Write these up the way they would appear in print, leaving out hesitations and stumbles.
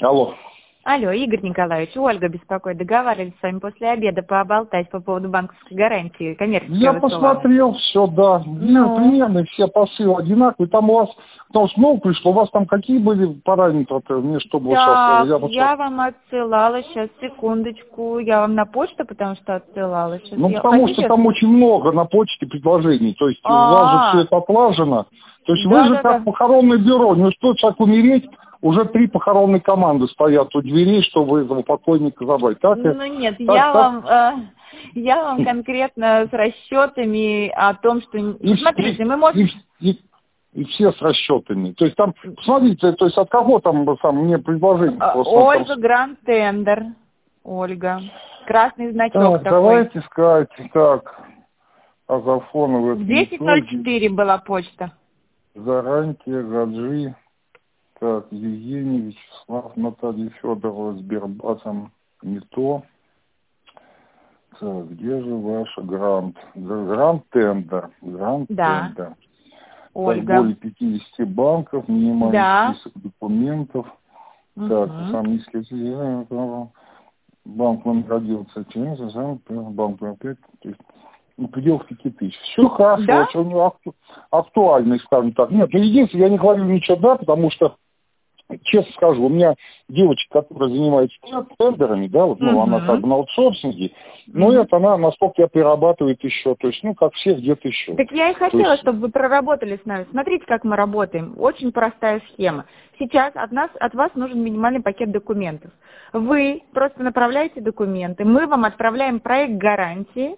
Алло. Алло, Игорь Николаевич, Ольга беспокоит. Договаривались с вами после обеда поболтать по поводу банковской гарантии. Коммерческая Я высылала. посмотрел все, да. Примерно все посылы одинаковые. Там у вас, потому что много пришло, у вас там какие были параметры-то? Мне чтобы вот Так, сейчас... я вам отсылала, сейчас, секундочку, я вам на почту, потому что отсылала. Сейчас Ну, я... потому Хотите? что там очень много на почте предложений. То есть у вас же все это отлажено. То есть вы же как похоронное бюро. Не успел человек умереть, уже 3 похоронные команды стоят у дверей, чтобы этого покойника забрать. Так? Ну нет, я вам конкретно с расчетами о том, что... Смотрите, мы можем... И все с расчетами. То есть там, посмотрите, то есть от кого там мне предложение? Ольга Гранд Тендер. Ольга. Красный значок так, такой. Давайте сказать, так, Азафонова. В 10:04 была почта. Гарантия, Гаджи, так, Евгений, Вячеслав, Наталья Федорова, Сбербатом, не то. Так, где же ваша Гранд? Гранд Тендер. Тендер. Ольга. Так, более 50 банков, минимальный список документов. Так, сам низкий банк наградился, банк опять, то есть в пределах 5000. Все хорошо, очень актуально, скажем так. Нет, ну единственное, я не говорю ничего, да, потому что, честно скажу, у меня девочка, которая занимается тендерами, да, вот, ну, она как бы на аутсорсинге, но это она, насколько я перерабатывает еще, то есть, ну, как все где-то еще. Так я и хотела, чтобы вы проработали с нами. Смотрите, как мы работаем. Очень простая схема. Сейчас от вас нужен минимальный пакет документов. Вы просто направляете документы, мы вам отправляем проект гарантии.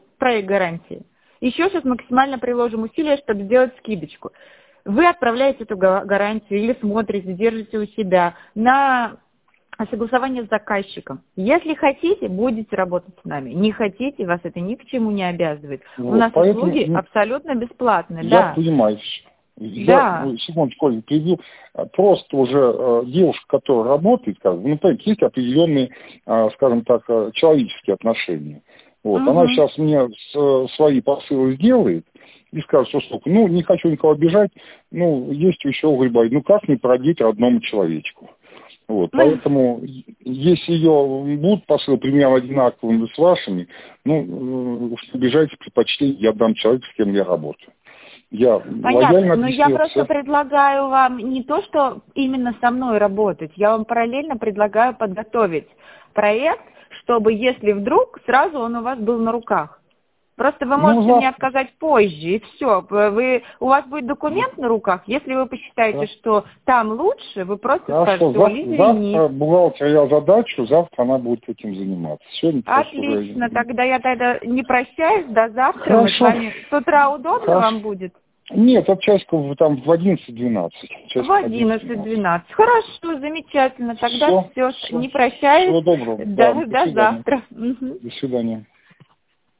Еще сейчас максимально приложим усилия, чтобы сделать скидочку. Вы отправляете эту гарантию или смотрите, держите у себя на согласование с заказчиком. Если хотите, будете работать с нами. Не хотите, вас это ни к чему не обязывает. Вот, у нас услуги абсолютно бесплатные. Я понимаю. Я, секундочку, Оль, перебью. Просто уже девушка, которая работает, как бы, ну, понимаете, есть определенные, скажем так, человеческие отношения. Вот. Она сейчас мне свои посылы сделает и скажет, что сколько. Ну, не хочу никого обижать, ну, есть еще грибай. Ну, как не продеть родному человечку? Вот, поэтому, если ее будут посылы примерно одинаковыми с вашими, ну, обижайте предпочтение, я дам человеку, с кем я работаю. Понятно, но я просто предлагаю вам не то, что именно со мной работать, я вам параллельно предлагаю подготовить проект, чтобы, если вдруг, сразу он у вас был на руках. Просто вы можете мне отказать позже, и все. У вас будет документ на руках, если вы посчитаете, что там лучше, вы просто скажете, Оля, извини. Завтра бухгалтер я задачу, завтра она будет этим заниматься. Сегодня отлично, тогда я не прощаюсь, до завтра. Мы с вами... С утра удобно вам будет? Нет, от часиков там в 11-12. В 11-12. Хорошо, замечательно. Тогда все. Не прощаюсь. Всего доброго. До завтра. До свидания.